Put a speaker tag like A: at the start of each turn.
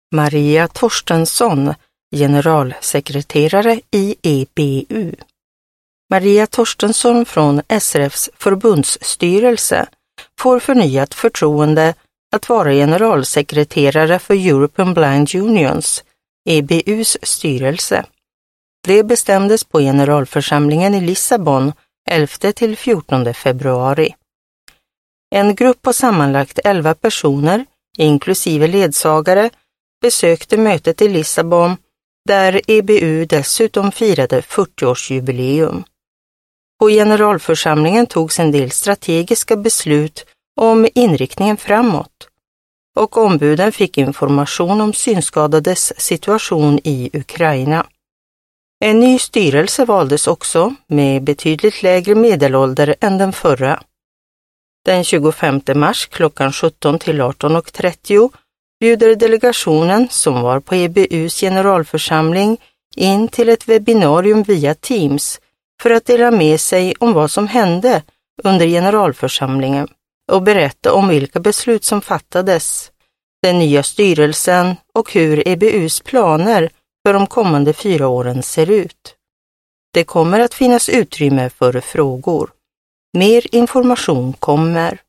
A: Maria Torstensson, generalsekreterare i EBU. Maria Torstensson från SRFs förbundsstyrelse får förnyat förtroende att vara generalsekreterare för European Blind Unions, EBUs styrelse. Det bestämdes på generalförsamlingen i Lissabon 11-14 februari. En grupp på sammanlagt 11 personer, inklusive ledsagare, besökte mötet i Lissabon där EBU dessutom firade 40-årsjubileum. På generalförsamlingen togs en del strategiska beslut om inriktningen framåt och ombuden fick information om synskadades situation i Ukraina. En ny styrelse valdes också med betydligt lägre medelålder än den förra. Den 25 mars klockan 17 till 18:30 bjuder delegationen som var på EBUs generalförsamling in till ett webbinarium via Teams för att dela med sig om vad som hände under generalförsamlingen och berätta om vilka beslut som fattades, den nya styrelsen och hur EBUs planer för de kommande 4 åren ser ut. Det kommer att finnas utrymme för frågor. Mer information kommer.